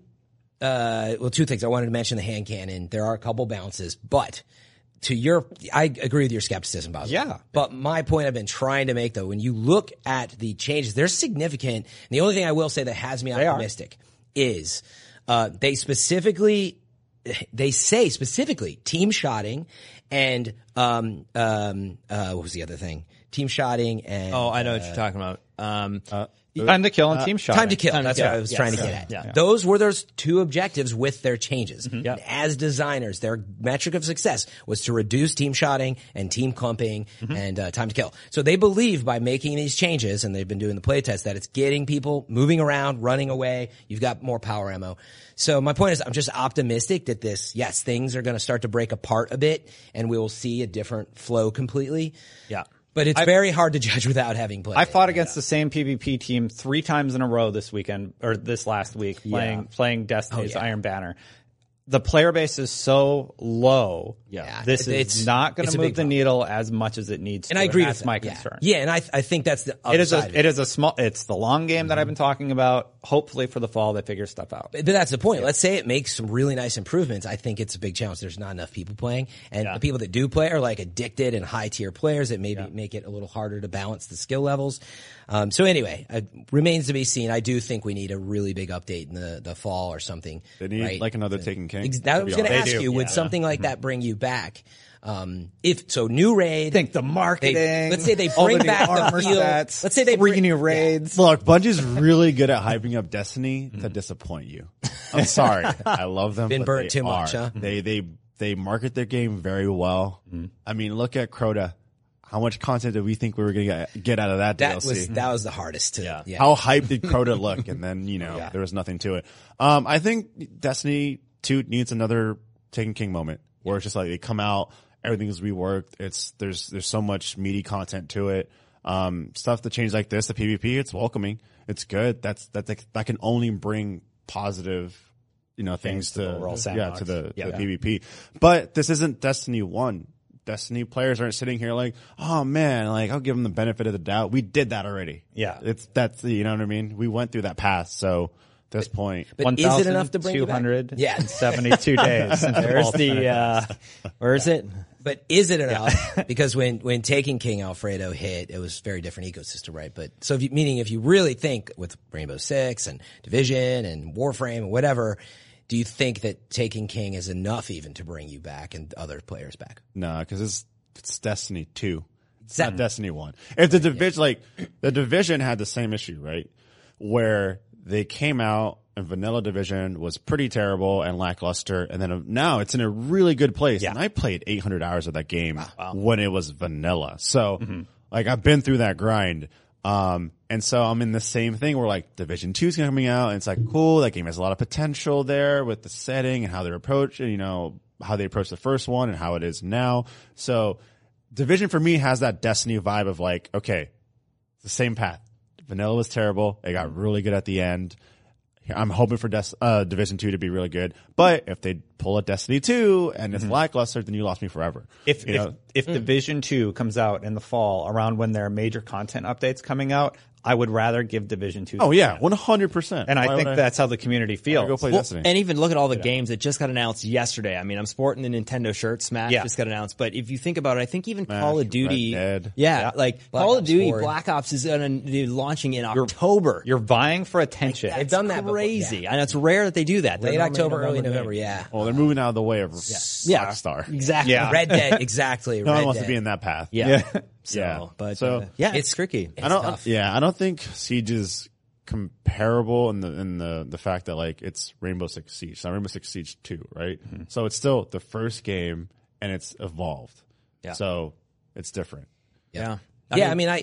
S3: Uh, well, two things. I wanted to mention the hand cannon. There are a couple bounces, but to your, I agree with your skepticism about it.
S2: Yeah.
S3: But my point I've been trying to make though, when you look at the changes, they're significant. And the only thing I will say that has me optimistic is, uh, they specifically, they say specifically team shotting and, um, um, uh, what was the other thing? Team shotting and.
S7: Oh, I know what you're talking about. Um,
S2: uh, Time to kill and uh, team shot.
S3: Time to kill.
S7: Time
S3: That's
S7: to kill.
S3: what I was
S7: yes.
S3: trying to get
S7: yeah.
S3: at.
S7: Yeah.
S3: Those were those two objectives with their changes.
S7: Mm-hmm. Yep.
S3: As designers, their metric of success was to reduce team shotting and team clumping mm-hmm. and uh, time to kill. So they believe by making these changes, and they've been doing the playtest, that it's getting people moving around, running away. You've got more power ammo. So my point is, I'm just optimistic that this, yes, things are going to start to break apart a bit, and we will see a different flow completely.
S7: Yeah.
S3: But it's
S2: I've,
S3: very hard to judge without having played.
S2: I fought
S3: it.
S2: against yeah. the same PvP team three times in a row this weekend, or this last week, playing
S7: yeah.
S2: playing Destiny's
S3: oh, yeah.
S2: Iron Banner. The player base is so low.
S3: Yeah.
S2: This
S3: It's-
S2: is not going
S3: it's
S2: to
S3: a
S2: move
S3: big
S2: the
S3: problem.
S2: needle as much as it needs
S3: And
S2: to.
S3: I agree
S2: That's
S3: with
S2: my
S3: that.
S2: concern.
S3: Yeah. yeah, and I I think that's the other
S2: It is
S3: side
S2: a
S3: of
S2: it is a small. It's the long game that I've been talking about. Hopefully for the fall they figure stuff out.
S3: But that's the point. Let's say it makes some really nice improvements. I think it's a big challenge. There's not enough people playing, and
S2: Yeah.
S3: the people that do play are like addicted and high tier players that maybe make it a little harder to balance the skill levels. Um, so anyway, it remains to be seen. I do think we need a really big update in the, the fall or something.
S4: They need
S3: right?
S4: like another Taken King.
S3: Ex- that I was going to
S2: They
S3: ask
S2: do.
S3: you. Would
S2: Yeah.
S3: something like that bring you back? Um, if so, new raid.
S2: Think the marketing.
S3: They, let's say they
S2: all
S3: bring
S2: the new
S3: back the
S2: armor
S3: feel.
S2: sets,
S3: Let's say they
S2: three
S3: bring,
S2: new raids.
S4: Look, Bungie's really good at hyping up Destiny to disappoint you. I'm sorry. I love them.
S3: Been
S4: but
S3: burnt
S4: they
S3: too much,
S4: are.
S3: huh?
S4: They, they, they market their game very well. I mean, look at Crota. How much content did we think we were going to get out of that,
S3: That
S4: D L C?
S3: was that was the hardest to. Yeah. yeah.
S4: How hyped did Crota look? And then, you know, there was nothing to it. Um, I think Destiny two needs another Taken King moment where it's just like they come out, everything's reworked. It's, there's, there's so much meaty content to it. Um, stuff that change like this, the PvP, it's welcoming. It's good. That's, that, that can only bring positive, you know, things,
S2: Things to the
S4: to,
S2: overall
S4: yeah,
S2: sandbox.
S4: to the,
S2: Yeah.
S4: the PvP. But this isn't Destiny one. Destiny players aren't sitting here like, oh man, like I'll give them the benefit of the doubt. We did that already.
S2: Yeah.
S4: It's, that's, you know what I mean? We went through that path. So at this point,
S3: But is it enough to bring you back?
S2: two hundred
S3: Yeah.
S2: seventy-two days.
S7: There's the, uh, where is it?
S3: But is it enough? Because when, when Taken King Alfredo hit, it was a very different ecosystem, right? But so if you, meaning if you really think with Rainbow Six and Division and Warframe and whatever, do you think that Taken King is enough even to bring you back and other players back?
S4: no, cause it's, it's Destiny two. It's
S3: that-
S4: not Destiny one. If the division, like the division had the same issue, right? Where they came out and Vanilla Division was pretty terrible and lackluster. And then now it's in a really good place.
S2: Yeah.
S4: And I played eight hundred hours of that game when it was vanilla. So like I've been through that grind. Um, and so I'm in the same thing where like Division two is coming out and it's like, cool. That game has a lot of potential there with the setting and how they're approaching, you know, how they approached the first one and how it is now. So Division for me has that Destiny vibe of like, okay, it's the same path. Vanilla was terrible. It got really good at the end. I'm hoping for Des- uh, Division two to be really good. But if they pull a Destiny two and it's lackluster, then you lost me forever.
S2: If
S4: you
S2: if,
S4: know?
S2: if Division two comes out in the fall around when there are major content updates coming out, I would rather give Division two.
S4: Oh
S2: the
S4: yeah,
S2: chance.
S4: one hundred percent.
S2: And I think that's how the community feels.
S4: go play
S7: Well,
S4: Destiny.
S7: and even look at all the games that just got announced yesterday. I mean, I'm sporting the Nintendo shirt. Smash
S2: Yeah.
S7: just got announced. But if you think about it, I think even
S4: Smash,
S7: Call of Duty,
S4: Red Dead.
S7: yeah,
S2: Yeah.
S7: like
S3: Black
S7: Call of
S3: Ops
S7: Duty,
S3: four.
S7: Black Ops is gonna, they're launching in October.
S2: You're vying for attention.
S3: They've done that before,
S7: Crazy.
S3: yeah.
S7: And it's rare that they do that. They're
S3: Late
S7: normally
S3: October, early
S7: May.
S3: November, yeah.
S4: Well, they're moving out of the way of
S7: Yeah,
S4: Rockstar.
S7: exactly.
S2: Yeah.
S3: Red Dead, exactly.
S4: No
S3: Red
S4: one wants
S3: Dead.
S4: to be in that path.
S7: Yeah.
S2: Yeah.
S7: So,
S4: Yeah.
S7: but
S4: So-
S7: uh, yeah, it's,
S3: It's-
S7: tricky.
S4: I don't.
S3: tough.
S4: Yeah, I don't think Siege is comparable in the in the the fact that like it's Rainbow Six Siege. It's not Rainbow Six Siege two, right? So it's still the first game and it's evolved.
S7: Yeah.
S4: So it's different.
S7: Yeah.
S3: yeah, I mean, I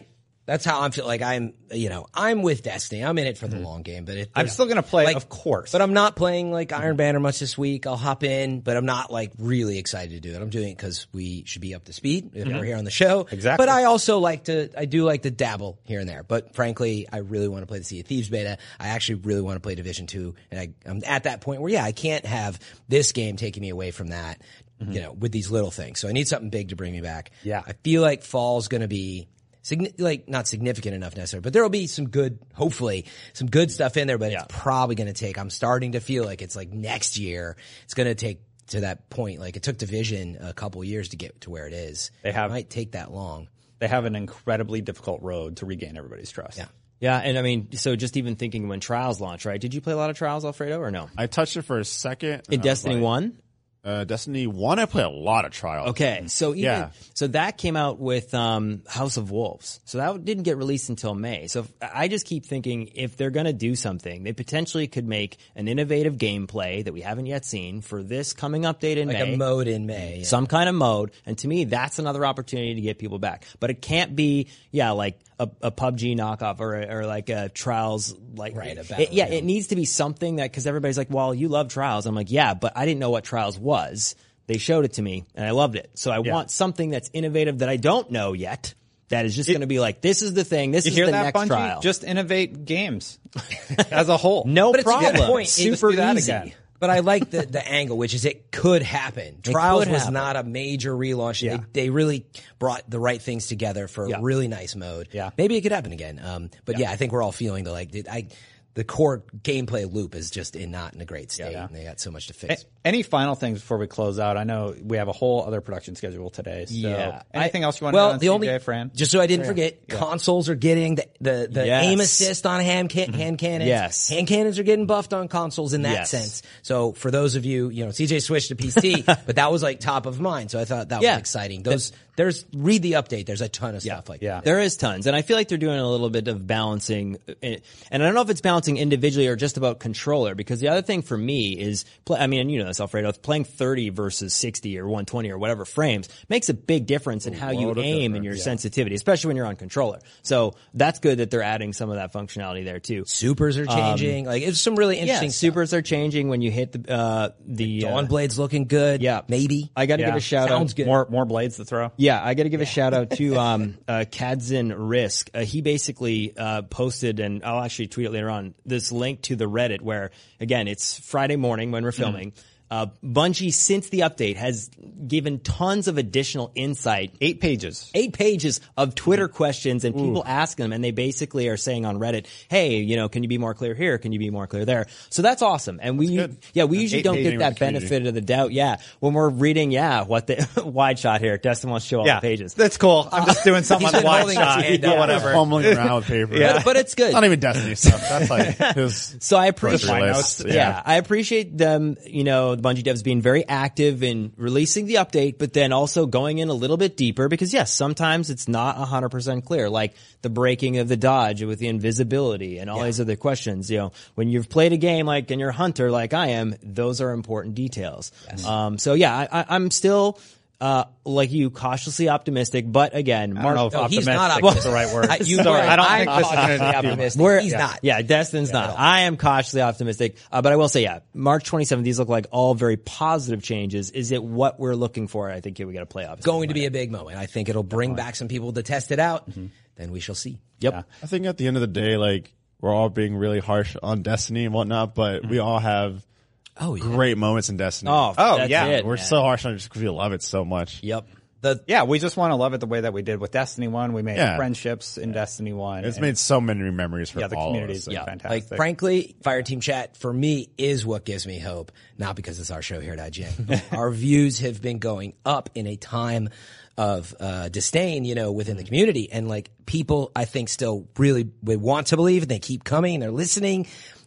S3: That's how I'm feel like I'm, you know, I'm with Destiny. I'm in it for the long game, but it,
S2: I'm still going to play,
S3: like,
S2: of course.
S3: But I'm not playing like Iron Banner much this week. I'll hop in, but I'm not like really excited to do it. I'm doing it because we should be up to speed if we're here on the show.
S2: Exactly.
S3: But I also like to, I do like to dabble here and there. But frankly, I really want to play the Sea of Thieves beta. I actually really want to play Division two, and I, I'm at that point where yeah, I can't have this game taking me away from that. You know, with these little things. So I need something big to bring me back.
S2: Yeah.
S3: I feel like fall's going to be signi- like not significant enough necessarily, but there will be some good, hopefully some good stuff in there, but it's probably going to take, I'm starting to feel like it's like next year, it's going to take to that point. Like it took Division a couple years to get to where it is.
S2: They have-
S3: it might take that long.
S2: They have an incredibly difficult road to regain everybody's trust.
S3: Yeah.
S7: Yeah, and I mean, so just even thinking when Trials launched, right? Did you play a lot of Trials, Alfredo, or no?
S4: I touched it for a second.
S7: In Destiny one?
S4: Uh, Destiny one, I played a lot of Trials.
S7: Okay, so even
S4: Yeah.
S7: so that came out with um, House of Wolves, so that didn't get released until May. So if, I just keep thinking if they're going to do something, they potentially could make an innovative gameplay that we haven't yet seen for this coming update in
S3: Like
S7: May.
S3: a mode in May. Yeah.
S7: Some kind of mode, and to me, that's another opportunity to get people back. But it can't be, yeah, like a, a P U B G knockoff or or like a Trials, like
S3: Right, a
S7: it-
S3: battle
S7: yeah,
S3: royale.
S7: it needs to be something that because everybody's like, well, you love Trials. I'm like, yeah, but I didn't know what Trials was. They showed it to me, and I loved it. So I want something that's innovative that I don't know yet. That is just going to be like, this is the thing. This
S2: You
S7: is
S2: hear
S7: the
S2: that,
S7: next
S2: Bungie?
S7: trial.
S2: Just innovate games as a whole.
S7: no
S3: But it's a
S7: problem.
S3: good point.
S2: Let's
S7: Super
S2: do that
S7: easy.
S2: again.
S3: But I like the, the angle, which is it could happen. Trials
S7: could
S3: was
S7: happen.
S3: not a major relaunch.
S2: Yeah.
S3: They, they really brought the right things together for
S2: Yeah.
S3: a really nice mode.
S2: Yeah.
S3: Maybe it could happen again. Um, but yeah. I think we're all feeling the like, did I, the core gameplay loop is just in not in a great state.
S2: Yeah.
S3: And they got so much to fix.
S2: A- Any final things before we close out? I know we have a whole other production schedule today. So
S7: Yeah.
S2: anything else you want
S3: Well,
S2: to know on
S3: the
S2: C J,
S3: only
S2: Fran?
S3: just so I didn't forget, consoles are getting the the, the
S7: Yes.
S3: aim assist on hand can, hand cannons.
S7: Yes.
S3: Hand cannons are getting buffed on consoles in that
S7: Yes.
S3: sense. So for those of you, you know, C J switched to P C, but that was like top of mind. So I thought that
S7: Yeah.
S3: was exciting. Those there's read the update. There's a ton of stuff like
S2: yeah.
S3: that.
S7: There is tons, and I feel like they're doing a little bit of balancing, and I don't know if it's balancing individually or just about controller, because the other thing for me is, play, I mean, and you know this, Alfredo, playing thirty versus sixty or one twenty or whatever frames makes a big difference in how you
S4: lot of
S7: aim and your sensitivity, especially when you're on controller. So that's good that they're adding some of that functionality there too.
S3: Supers are changing. like it's some really
S7: Yeah,
S3: interesting stuff.
S7: supers are changing when you hit the uh, the uh,
S3: Dawnblade's looking good.
S7: yeah.
S3: Maybe.
S7: I got to
S2: Yeah.
S7: give a shout
S3: Sounds
S7: out.
S3: good.
S2: More more blades to throw.
S7: Yeah, I got to give a shout out to um, uh, Kadzin Risk. Uh, he basically uh, posted, and I'll actually tweet it later on, this link to the Reddit where, again, it's Friday morning when we're filming. Uh, Bungie, since the update, has given tons of additional insight.
S2: Eight pages.
S7: Eight pages of Twitter questions and people ask them, and they basically are saying on Reddit, "Hey, you know, can you be more clear here? Can you be more clear there?" So that's awesome. And we,
S4: good.
S7: yeah, we usually don't
S4: Eight
S7: get
S4: paging
S7: that
S4: with the community.
S7: benefit of the doubt. Yeah, when we're reading, yeah, what the wide shot here. Destin wants to show all
S2: Yeah,
S7: the pages.
S2: that's cool. I'm just doing something
S3: He's
S2: on
S3: been
S2: wide
S3: holding his
S2: shot.
S3: hand
S2: Yeah,
S3: up.
S2: whatever.
S4: Fumbling around with paper.
S7: But, but it's good.
S4: Not even Destiny stuff. That's like his.
S7: So I appreciate,
S4: grocery
S2: notes.
S4: list.
S7: yeah. I appreciate them, you know, the Bungie devs being very active in releasing the update, but then also going in a little bit deeper because yes, sometimes it's not a hundred percent clear, like the breaking of the dodge with the invisibility and all these other questions. You know, when you've played a game like and you're a hunter like I am, those are important details. Um, so yeah, I, I, I'm still. Uh, like you, cautiously optimistic, but again,
S2: I don't know if
S3: No, he's
S2: optimistic
S3: not
S2: is the right word.
S3: I, you
S2: Sorry,
S3: were.
S2: I don't
S3: I'm
S2: think this is
S3: cautiously
S2: gonna be
S3: optimistic.
S7: We're-
S3: He's
S7: yeah.
S3: not.
S7: Yeah, Destin's not.
S3: all.
S7: I am cautiously optimistic, uh, but I will say, yeah, March twenty-seventh, these look like all very positive changes. Is it what we're looking for? I think here we got to play off.
S3: Going to be a big moment. I think it'll bring back some people to test it out. Then we shall see.
S7: Yep.
S4: I think at the end of the day, like we're all being really harsh on Destiny and whatnot, but we all have
S3: Oh, yeah.
S4: great moments in Destiny.
S7: Oh,
S2: Oh,
S7: that's
S2: yeah.
S7: it,
S4: we're
S7: man.
S4: so harsh on it just because we love it so much.
S7: Yep.
S3: The
S2: Yeah, we just want to love it the way that we did with Destiny one. We made
S4: Yeah.
S2: friendships in Destiny one.
S4: It's
S2: and-
S4: made so many memories for
S2: yeah, the
S4: all
S2: community
S4: of
S2: is
S4: us.
S2: like,
S3: like,
S2: fantastic.
S3: frankly, Fireteam Chat for me is what gives me hope. Not because it's our show here at I G N. Our views have been going up in a time of uh, disdain, you know, within the community, and like people, I think, still really would want to believe, and they keep coming, and they're listening.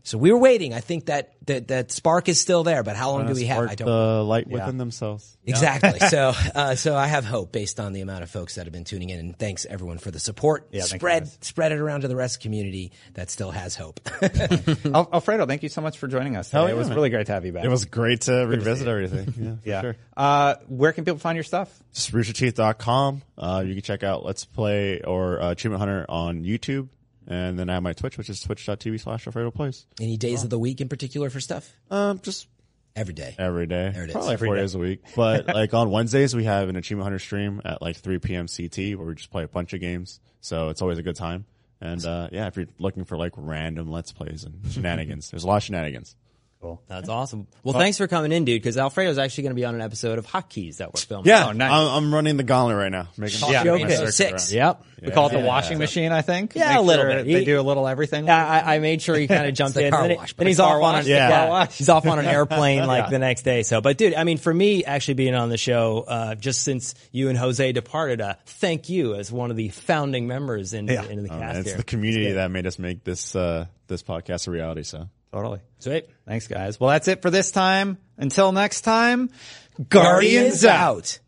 S3: So we were waiting. I think that that, that spark is still there, but how long
S4: Trying
S3: do
S4: to
S3: we have?
S4: spark
S3: I don't
S4: the light within themselves.
S3: Exactly. so, uh, so I have hope based on the amount of folks that have been tuning in, and thanks everyone for the support.
S2: Yeah, thank you,
S3: spread,
S2: guys.
S3: spread it around to the rest of the community that still has hope.
S2: Al- Alfredo, thank you so much for joining us today.
S4: Hell yeah,
S2: it was
S4: man.
S2: really great to have you back.
S4: It was great to revisit everything. Yeah, for
S2: yeah.
S4: sure.
S2: Uh, where can people find your stuff?
S4: Just rooster teeth dot com. Uh, you can check out Let's Play or uh, Achievement Hunter on YouTube. And then I have my Twitch, which is twitch.tv slash Alfredo Plays.
S3: Any days of the week in particular for stuff?
S4: Um, just
S3: Every day.
S4: every day.
S3: There it is.
S4: Probably
S3: Every
S4: four
S2: day.
S4: days a week. But like on Wednesdays, we have an Achievement Hunter stream at like three p.m. C T where we just play a bunch of games. So it's always a good time. And uh, yeah, if you're looking for like random Let's Plays and shenanigans, there's a lot of shenanigans.
S2: Cool.
S7: That's awesome. Well, thanks for coming in, dude, because Alfredo's actually going to be on an episode of Hotkeys that we're filming.
S4: Yeah,
S2: Oh, nice.
S4: I'm, I'm running the gauntlet right now. Making
S2: Yeah.
S4: sure
S2: Okay.
S4: my circuit
S3: Six.
S4: around.
S7: Yep.
S2: We call it the
S4: Yeah.
S2: washing machine, I think.
S7: Yeah,
S2: Make
S7: a little
S2: sure
S7: bit.
S2: They
S7: He-
S2: do a little everything.
S7: Yeah, I, I made sure he kind of jumped
S3: the
S7: in.
S3: car
S7: and then,
S3: wash,
S7: then
S3: but
S7: he's
S3: the
S7: off
S3: car
S7: on
S3: wash,
S7: an,
S3: the
S7: yeah,
S2: car wash.
S7: he's off on an airplane like
S2: Yeah.
S7: the next day. So, but dude, I mean, for me, actually being on the show, uh, just since you and Jose departed, uh, thank you as one of the founding members into,
S2: Yeah.
S7: into the
S4: Oh, man,
S7: cast
S4: it's
S7: here.
S4: the community that made us make this uh, this podcast a reality. So
S2: Totally.
S7: Sweet.
S2: Thanks, guys. Well, that's it for this time. Until next time, Guardians, out.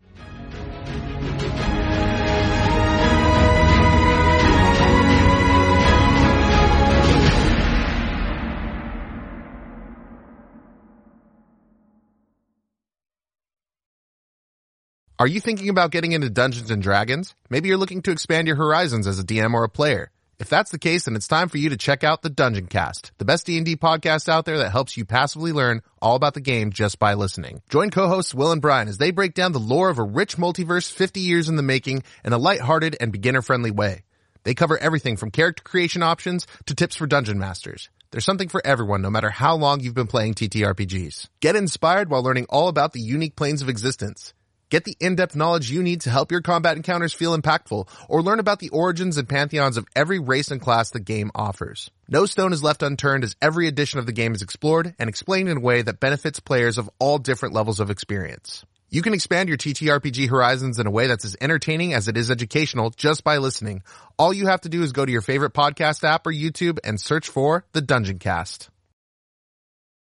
S8: Are you thinking about getting into Dungeons and Dragons? Maybe you're looking to expand your horizons as a D M or a player. If that's the case, then it's time for you to check out the Dungeon Cast, the best D and D podcast out there that helps you passively learn all about the game just by listening. Join co-hosts Will and Brian as they break down the lore of a rich multiverse fifty years in the making in a lighthearted and beginner-friendly way. They cover everything from character creation options to tips for dungeon masters. There's something for everyone, no matter how long you've been playing T T R P Gs. Get inspired while learning all about the unique planes of existence. Get the in-depth knowledge you need to help your combat encounters feel impactful, or learn about the origins and pantheons of every race and class the game offers. No stone is left unturned as every edition of the game is explored and explained in a way that benefits players of all different levels of experience. You can expand your T T R P G horizons in a way that's as entertaining as it is educational just by listening. All you have to do is go to your favorite podcast app or YouTube and search for The Dungeon Cast.